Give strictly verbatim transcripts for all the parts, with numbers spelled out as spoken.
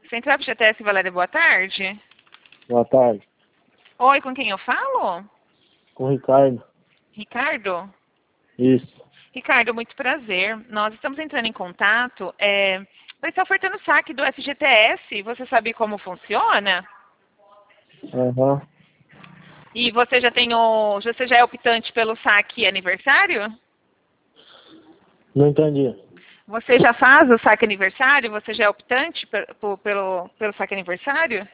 Central F G T S Valéria, boa tarde. Boa tarde. Oi, com quem eu falo? Com o Ricardo. Ricardo? Isso. Ricardo, muito prazer. Nós estamos entrando em contato. É, vai estar ofertando o saque do F G T S. Você sabe como funciona? Aham. E você já tem o. Você já é optante pelo saque aniversário? Não entendi. Você já faz o saque aniversário? Você já é optante pe- po- pelo, pelo saque aniversário?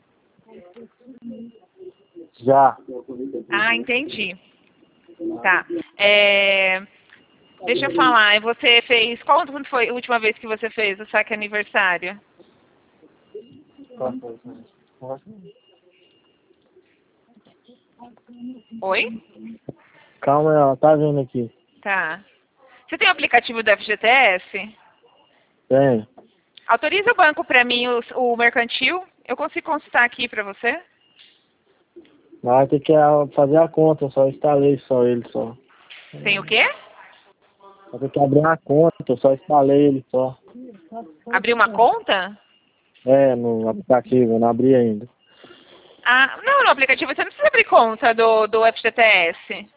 Já. Ah, entendi. Tá. É, deixa eu falar, você fez. Qual foi a última vez que você fez o saque aniversário? Oi? Calma, ela tá vindo aqui. Tá. Você tem o aplicativo do F G T S? Tem. Autoriza o banco para mim, o, o mercantil? Eu consigo consultar aqui para você? Mas tem que ah, fazer a conta, eu só instalei só ele só. Tem o quê? Só tem que abrir uma conta, eu só instalei ele só. Abrir uma conta? É, no aplicativo, eu não abri ainda. Ah, não, no aplicativo você não precisa abrir conta do, do F G T S.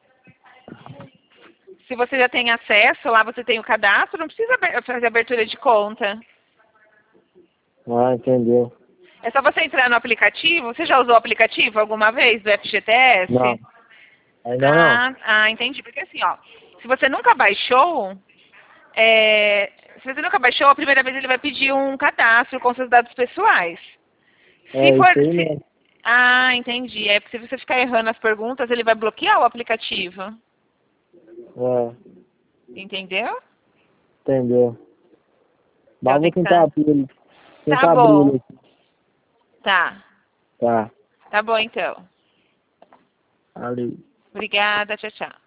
Se você já tem acesso, lá você tem o cadastro, não precisa aber- fazer abertura de conta. Ah, entendeu. É só você entrar no aplicativo. Você já usou o aplicativo alguma vez do F G T Não, S? ainda não. Ah, ah, entendi. Porque assim, ó, se você nunca baixou, é, se você nunca baixou, a primeira vez ele vai pedir um cadastro com seus dados pessoais. Se É for, isso aí se- mesmo. ah, entendi. É porque se você ficar errando as perguntas, ele vai bloquear o aplicativo. É, Entendeu? entendeu. Mas Então eu tem vou que tentar estar. abrir ele. Tá Tentar abrir bom. ele aqui. Tá. Tá. Tá bom então. Ali. Obrigada. Tchau, tchau.